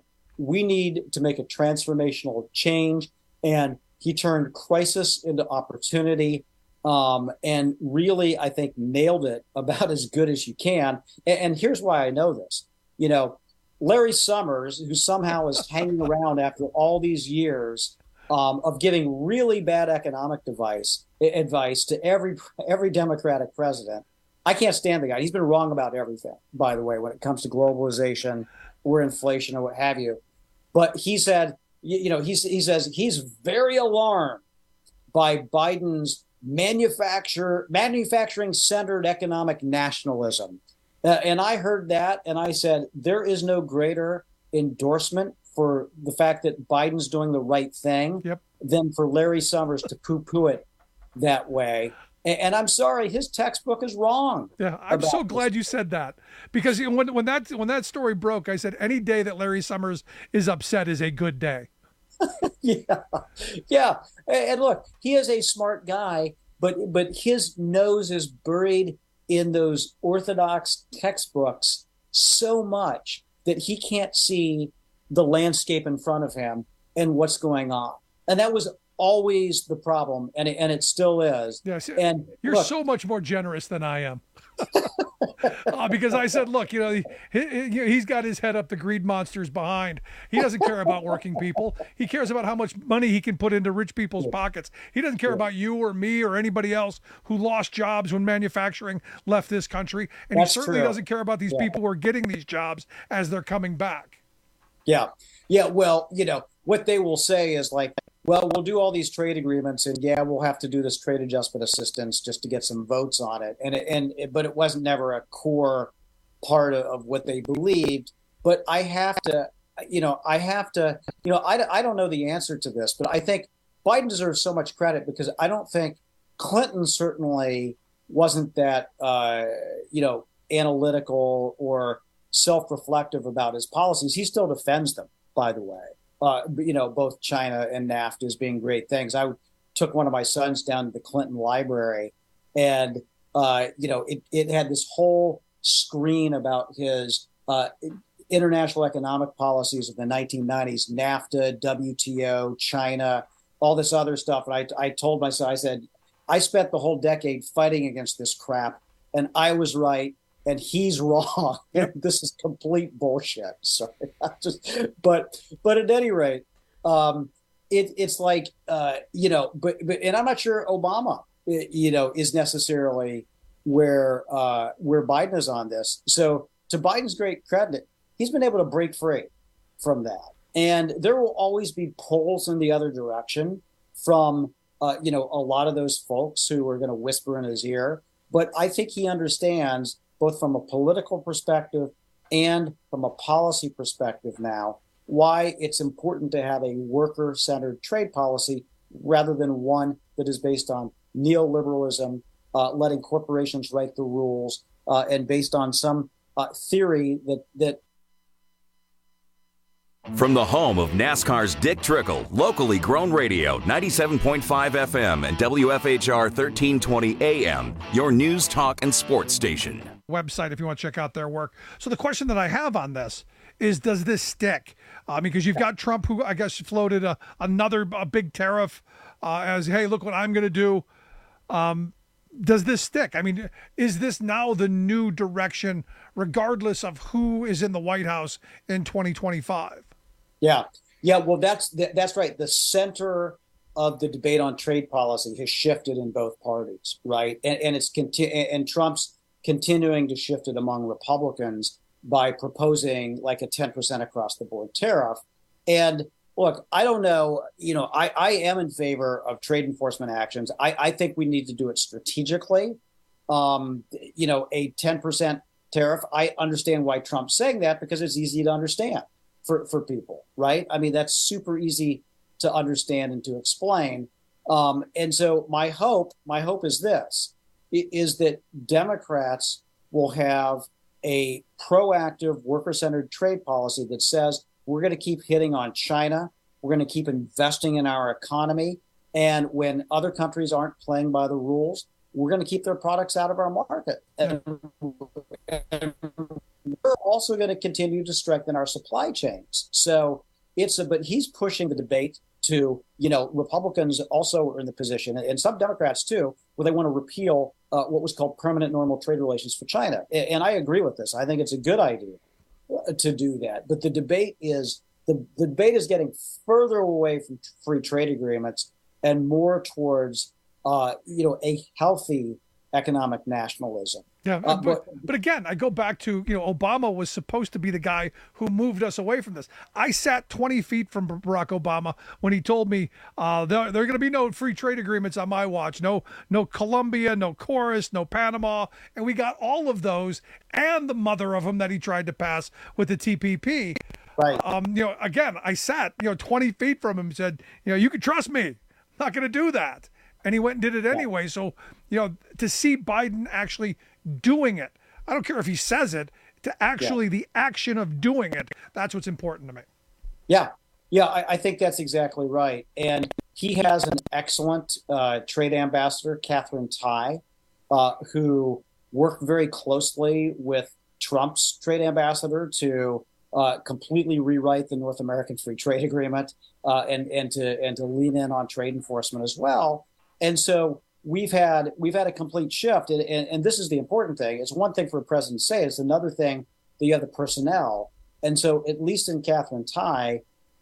we need to make a transformational change. And he turned crisis into opportunity, and really, I think, nailed it about as good as you can. And here's why I know this. You know, Larry Summers, who somehow is hanging around after all these years of giving really bad economic advice to every Democratic president. I can't stand the guy. He's been wrong about everything, by the way, when it comes to globalization or inflation or what have you. But he said, he says he's very alarmed by Biden's manufacturing-centered economic nationalism. And I heard that, and I said, there is no greater endorsement for the fact that Biden's doing the right thing than for Larry Summers to poo-poo it that way. And I'm sorry, his textbook is wrong. Yeah, I'm so glad you said that, because when that story broke, I said any day that Larry Summers is upset is a good day. Yeah. And look, he is a smart guy, but his nose is buried in those orthodox textbooks so much that he can't see the landscape in front of him and what's going on. And that was always the problem, and it still is. Yes, and you're so much more generous than I am. Because I said, look, he's got his head up the greed monster's behind. He doesn't care about working people. He cares about how much money he can put into rich people's pockets. He doesn't care about you or me or anybody else who lost jobs when manufacturing left this country. And he certainly doesn't care about these people who are getting these jobs as they're coming back. Yeah. Well, what they will say is like, well, we'll do all these trade agreements, and we'll have to do this trade adjustment assistance just to get some votes on it. But it wasn't never a core part of what they believed. But I don't know the answer to this, but I think Biden deserves so much credit, because I don't think Clinton certainly wasn't that, analytical or self-reflective about his policies. He still defends them, by the way. Both China and NAFTA as being great things. I took one of my sons down to the Clinton Library, and it had this whole screen about his international economic policies of the 1990s, NAFTA, WTO, China, all this other stuff. And I told my son, I said, I spent the whole decade fighting against this crap, and I was right, and he's wrong. This is complete bullshit. Sorry, but at any rate, it's like but and I'm not sure Obama is necessarily where Biden is on this. So to Biden's great credit, he's been able to break free from that, and there will always be pulls in the other direction from a lot of those folks who are going to whisper in his ear. But I think he understands, both from a political perspective and from a policy perspective now, why it's important to have a worker-centered trade policy rather than one that is based on neoliberalism, letting corporations write the rules, and based on some theory that. From the home of NASCAR's Dick Trickle, locally grown radio, 97.5 FM and WFHR 1320 AM, your news, talk, and sports station. Website if you want to check out their work. So the question that I have on this is, does this stick? Because you've got Trump, who I guess floated another big tariff as, hey, look what I'm going to do. Does this stick? I mean, is this now the new direction, regardless of who is in the White House in 2025? Yeah. Well, that's right. The center of the debate on trade policy has shifted in both parties, right? And it's and Trump's continuing to shift it among Republicans by proposing like a 10% across the board tariff. And look, I don't know, I am in favor of trade enforcement actions. I think we need to do it strategically. A 10% tariff, I understand why Trump's saying that, because it's easy to understand for people, right? I mean, that's super easy to understand and to explain. And so my hope is this, is that Democrats will have a proactive worker-centered trade policy that says we're going to keep hitting on China, we're going to keep investing in our economy, and when other countries aren't playing by the rules, we're going to keep their products out of our market. And we're also going to continue to strengthen our supply chains. So, but he's pushing the debate to, Republicans also are in the position, and some Democrats too, where they want to repeal what was called permanent normal trade relations for China. And I agree with this. I think it's a good idea to do that. But the debate is getting further away from free trade agreements and more towards, a healthy economic nationalism. Yeah, but again, I go back to, Obama was supposed to be the guy who moved us away from this. I sat 20 feet from Barack Obama when he told me there are going to be no free trade agreements on my watch. No Colombia, no Chorus, no Panama. And we got all of those and the mother of them that he tried to pass with the TPP. Right. Again, I sat, 20 feet from him and said, you can trust me. I'm not going to do that. And he went and did it anyway. So, to see Biden actually doing it, I don't care if he says it, to actually the action of doing it, that's what's important to me. Yeah. I think that's exactly right. And he has an excellent trade ambassador, Katherine Tai, who worked very closely with Trump's trade ambassador to completely rewrite the North American Free Trade Agreement and to lean in on trade enforcement as well. And so we've had a complete shift, and this is the important thing. It's one thing for a president to say; it's another thing that you have the personnel. And so, at least in Katherine Tai,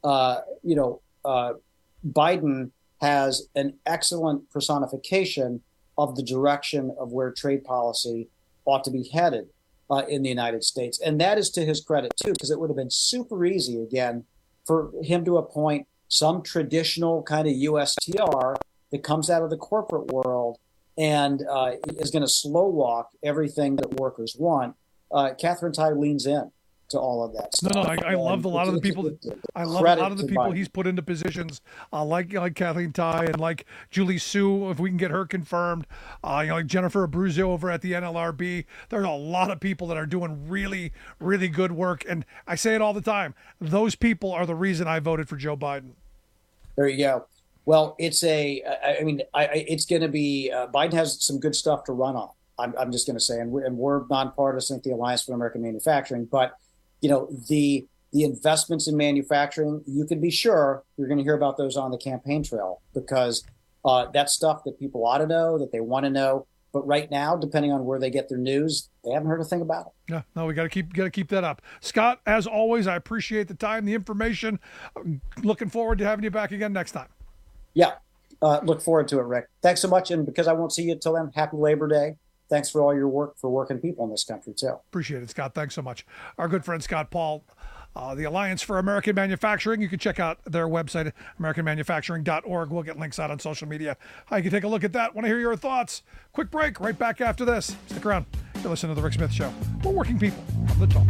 Biden has an excellent personification of the direction of where trade policy ought to be headed in the United States, and that is to his credit too, because it would have been super easy again for him to appoint some traditional kind of USTR that comes out of the corporate world and is going to slow walk everything that workers want. Katherine Tai leans in to all of that stuff. No, I love a lot of the people. I love a lot of the people he's put into positions, like Kathleen Tai and like Julie Su, if we can get her confirmed. Like Jennifer Abruzzo over at the NLRB. There's a lot of people that are doing really, really good work, and I say it all the time. Those people are the reason I voted for Joe Biden. There you go. Well, it's it's going to be, Biden has some good stuff to run on. I'm just going to say, and we're nonpartisan at the Alliance for American Manufacturing, but, the investments in manufacturing, you can be sure you're going to hear about those on the campaign trail, because that's stuff that people ought to know, that they want to know. But right now, depending on where they get their news, they haven't heard a thing about it. Yeah, no, we got to keep that up. Scott, as always, I appreciate the time, the information. Looking forward to having you back again next time. Yeah, look forward to it, Rick. Thanks so much. And because I won't see you till then, happy Labor Day. Thanks for all your work for working people in this country, too. Appreciate it, Scott. Thanks so much. Our good friend, Scott Paul, the Alliance for American Manufacturing. You can check out their website at americanmanufacturing.org. We'll get links out on social media. You can take a look at that. Want to hear your thoughts? Quick break. Right back after this. Stick around. You're listening to The Rick Smith Show. We're working people from the top.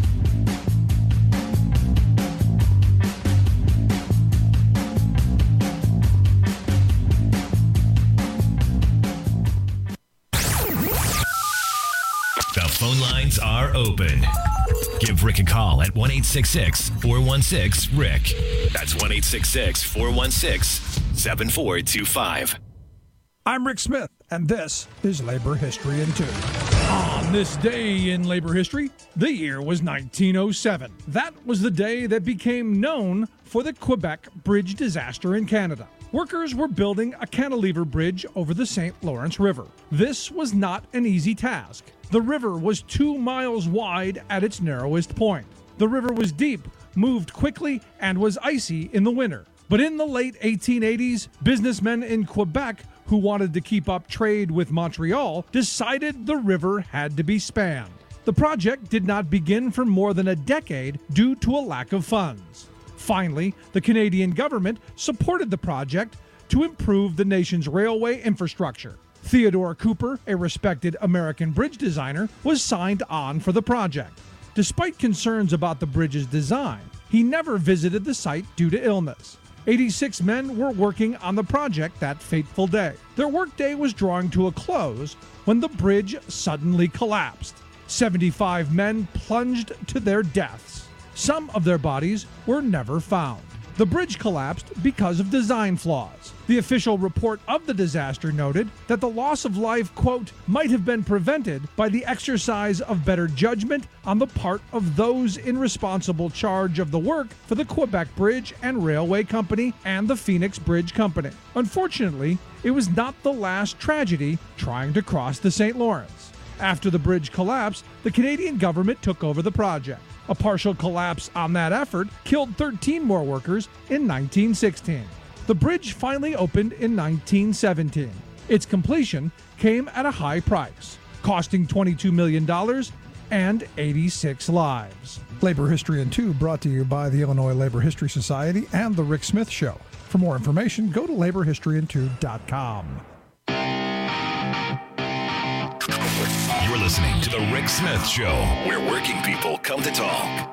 Phone lines are open. Give Rick a call at 1-866-416-RICK. That's 1-866-416-7425. I'm Rick Smith, and this is Labor History in 2. On this day in labor history, the year was 1907. That was the day that became known for the Quebec Bridge disaster in Canada. Workers were building a cantilever bridge over the St. Lawrence River. This was not an easy task. The river was 2 miles wide at its narrowest point. The river was deep, moved quickly, and was icy in the winter. But in the late 1880s, businessmen in Quebec who wanted to keep up trade with Montreal decided the river had to be spanned. The project did not begin for more than a decade due to a lack of funds. Finally, the Canadian government supported the project to improve the nation's railway infrastructure. Theodore Cooper, a respected American bridge designer, was signed on for the project. Despite concerns about the bridge's design, he never visited the site due to illness. 86 men were working on the project that fateful day. Their workday was drawing to a close when the bridge suddenly collapsed. 75 men plunged to their deaths. Some of their bodies were never found. The bridge collapsed because of design flaws. The official report of the disaster noted that the loss of life, quote, might have been prevented by the exercise of better judgment on the part of those in responsible charge of the work for the Quebec Bridge and Railway Company and the Phoenix Bridge Company. Unfortunately, it was not the last tragedy trying to cross the St. Lawrence. After the bridge collapsed, the Canadian government took over the project. A partial collapse on that effort killed 13 more workers in 1916. The bridge finally opened in 1917. Its completion came at a high price, costing $22 million and 86 lives. Labor History in 2 brought to you by the Illinois Labor History Society and The Rick Smith Show. For more information, go to laborhistoryin2.com. You're listening to The Rick Smith Show, where working people come to talk.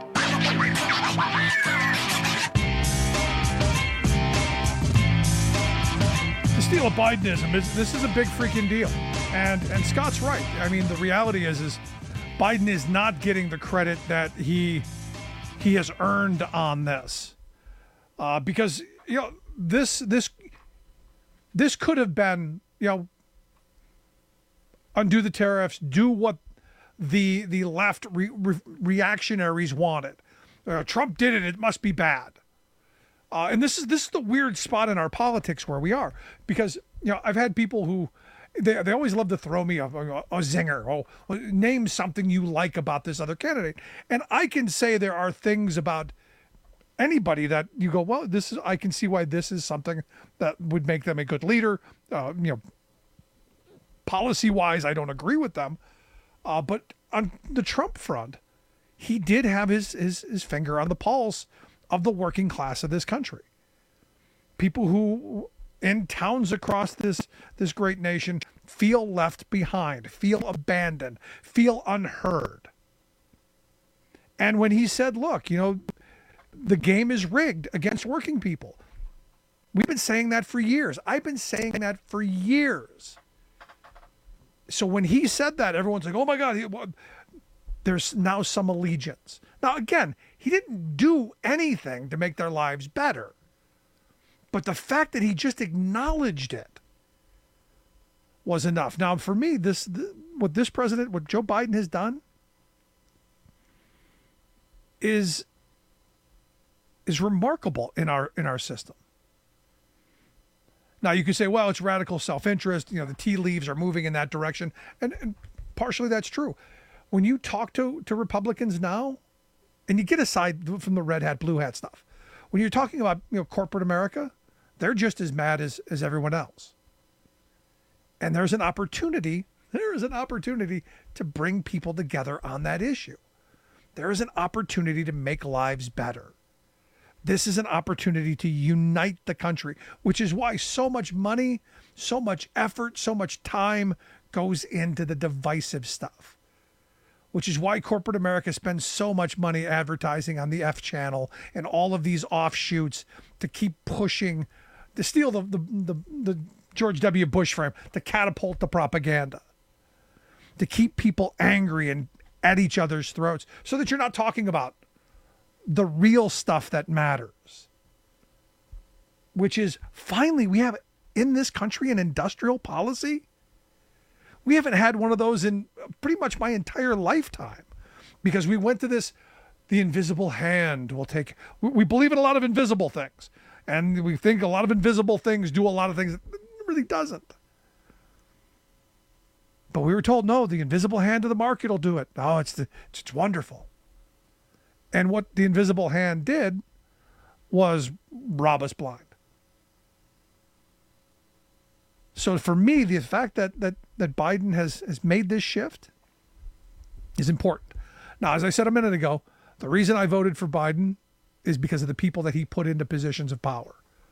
The steal of Bidenism, this is a big freaking deal. And Scott's right. I mean, the reality is Biden is not getting the credit that he has earned on this. Because, you know, this could have been, you know, undo the tariffs, do what the left reactionaries wanted. Trump did it, it must be bad. And this is the weird spot in our politics where we are. Because, you know, I've had people who, they always love to throw me a zinger. Oh, name something you like about this other candidate. And I can say there are things about anybody that you go, well, I can see why this is something that would make them a good leader. You know, policy-wise, I don't agree with them. But on the Trump front, he did have his finger on the pulse of the working class of this country. People who, in towns across this great nation, feel left behind, feel abandoned, feel unheard. And when he said, look, you know, the game is rigged against working people. We've been saying that for years. I've been saying that for years. So when he said that, everyone's like, oh my God, there's now some allegiance. Now, again, he didn't do anything to make their lives better. But the fact that he just acknowledged it was enough. Now, for me, what Joe Biden has done is remarkable in our system. Now, you could say, well, it's radical self-interest. You know, the tea leaves are moving in that direction. And partially that's true. When you talk to Republicans now, and you get aside from the red hat, blue hat stuff, when you're talking about, you know, corporate America, they're just as mad as everyone else. And there is an opportunity to bring people together on that issue. There is an opportunity to make lives better. This is an opportunity to unite the country, which is why so much money, so much effort, so much time goes into the divisive stuff. Which is why corporate America spends so much money advertising on the F channel and all of these offshoots to keep pushing, to steal the George W. Bush frame, to catapult the propaganda, to keep people angry and at each other's throats so that you're not talking about the real stuff that matters, which is finally we have in this country an industrial policy. We haven't had one of those in pretty much my entire lifetime because we went to the invisible hand will take, we believe in a lot of invisible things and we think a lot of invisible things do a lot of things. It really doesn't. But we were told, no, the invisible hand of the market will do it. Oh, it's wonderful. And what the invisible hand did was rob us blind. So for me, the fact that Biden has made this shift is important. Now, as I said a minute ago, the reason I voted for Biden is because of the people that he put into positions of power.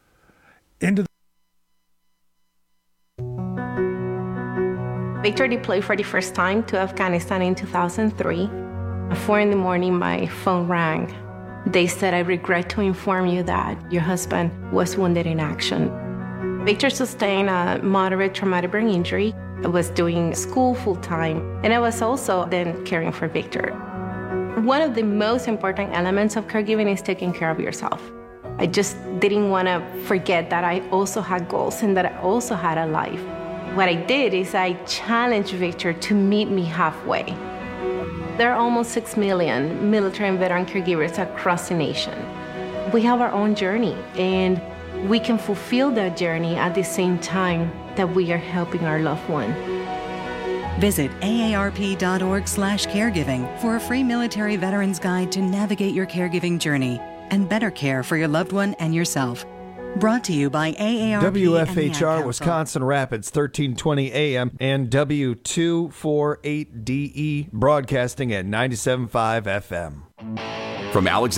Victor deployed for the first time to Afghanistan in 2003. At 4 a.m, my phone rang. They said, I regret to inform you that your husband was wounded in action. Victor sustained a moderate traumatic brain injury. I was doing school full-time, and I was also then caring for Victor. One of the most important elements of caregiving is taking care of yourself. I just didn't want to forget that I also had goals and that I also had a life. What I did is I challenged Victor to meet me halfway. There are almost 6 million military and veteran caregivers across the nation. We have our own journey, and we can fulfill that journey at the same time that we are helping our loved one. Visit aarp.org/caregiving for a free military veterans guide to navigate your caregiving journey and better care for your loved one and yourself. Brought to you by AARP WFHR Wisconsin Rapids, 1320 AM and W248DE, broadcasting at 97.5 FM. From Alexander